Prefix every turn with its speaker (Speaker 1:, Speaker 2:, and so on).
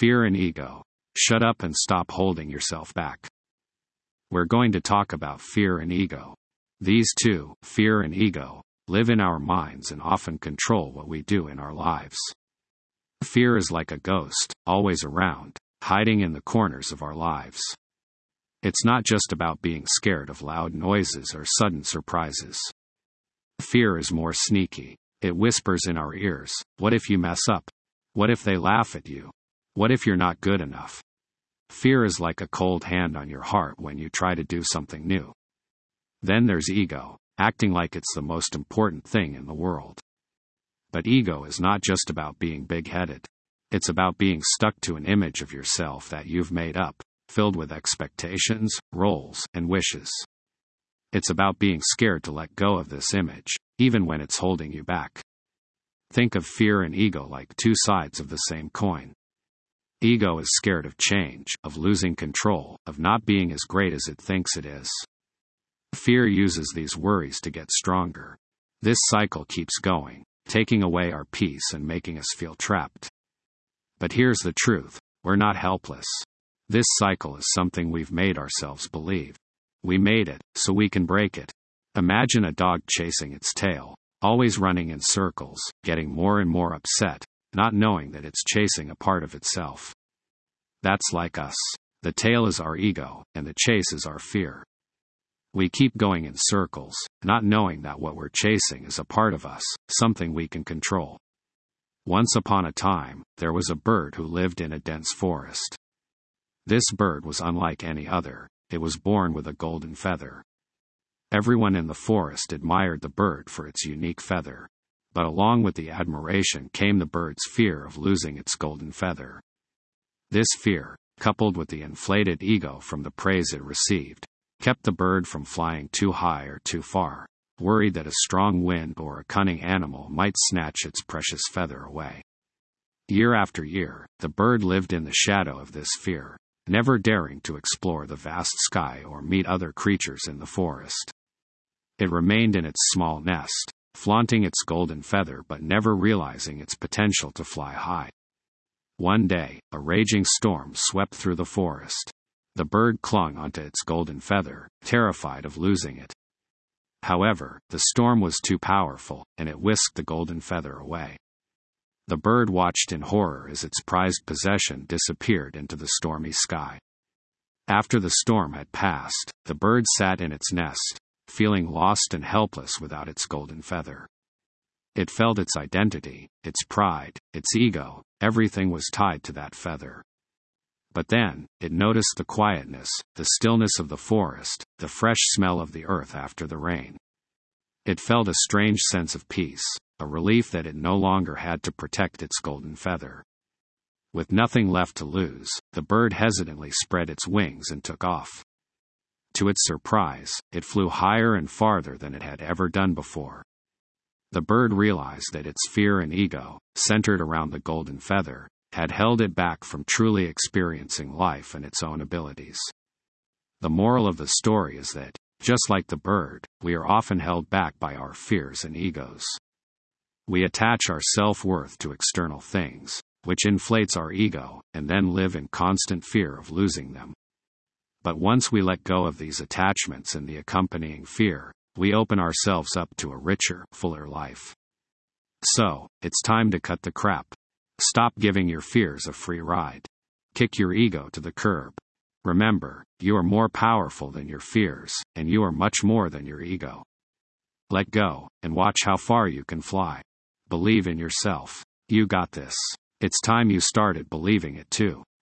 Speaker 1: Fear and ego. Shut up and stop holding yourself back. We're going to talk about fear and ego. These two, fear and ego, live in our minds and often control what we do in our lives. Fear is like a ghost, always around, hiding in the corners of our lives. It's not just about being scared of loud noises or sudden surprises. Fear is more sneaky. It whispers in our ears, what if you mess up? What if they laugh at you? What if you're not good enough? Fear is like a cold hand on your heart when you try to do something new. Then there's ego, acting like it's the most important thing in the world. But ego is not just about being big-headed. It's about being stuck to an image of yourself that you've made up, filled with expectations, roles, and wishes. It's about being scared to let go of this image, even when it's holding you back. Think of fear and ego like two sides of the same coin. Ego is scared of change, of losing control, of not being as great as it thinks it is. Fear uses these worries to get stronger. This cycle keeps going, taking away our peace and making us feel trapped. But here's the truth, we're not helpless. This cycle is something we've made ourselves believe. We made it, so we can break it. Imagine a dog chasing its tail, always running in circles, getting more and more upset, not knowing that it's chasing a part of itself. That's like us. The tail is our ego, and the chase is our fear. We keep going in circles, not knowing that what we're chasing is a part of us, something we can control. Once upon a time, there was a bird who lived in a dense forest. This bird was unlike any other. It was born with a golden feather. Everyone in the forest admired the bird for its unique feather. But along with the admiration came the bird's fear of losing its golden feather. This fear, coupled with the inflated ego from the praise it received, kept the bird from flying too high or too far, worried that a strong wind or a cunning animal might snatch its precious feather away. Year after year, the bird lived in the shadow of this fear, never daring to explore the vast sky or meet other creatures in the forest. It remained in its small nest, flaunting its golden feather but never realizing its potential to fly high. One day, a raging storm swept through the forest. The bird clung onto its golden feather, terrified of losing it. However, the storm was too powerful, and it whisked the golden feather away. The bird watched in horror as its prized possession disappeared into the stormy sky. After the storm had passed, the bird sat in its nest, feeling lost and helpless without its golden feather. It felt its identity, its pride, its ego, everything was tied to that feather. But then, it noticed the quietness, the stillness of the forest, the fresh smell of the earth after the rain. It felt a strange sense of peace, a relief that it no longer had to protect its golden feather. With nothing left to lose, the bird hesitantly spread its wings and took off. To its surprise, it flew higher and farther than it had ever done before. The bird realized that its fear and ego, centered around the golden feather, had held it back from truly experiencing life and its own abilities. The moral of the story is that, just like the bird, we are often held back by our fears and egos. We attach our self-worth to external things, which inflates our ego, and then live in constant fear of losing them. But once we let go of these attachments and the accompanying fear, we open ourselves up to a richer, fuller life. So, it's time to cut the crap. Stop giving your fears a free ride. Kick your ego to the curb. Remember, you are more powerful than your fears, and you are much more than your ego. Let go, and watch how far you can fly. Believe in yourself. You got this. It's time you started believing it too.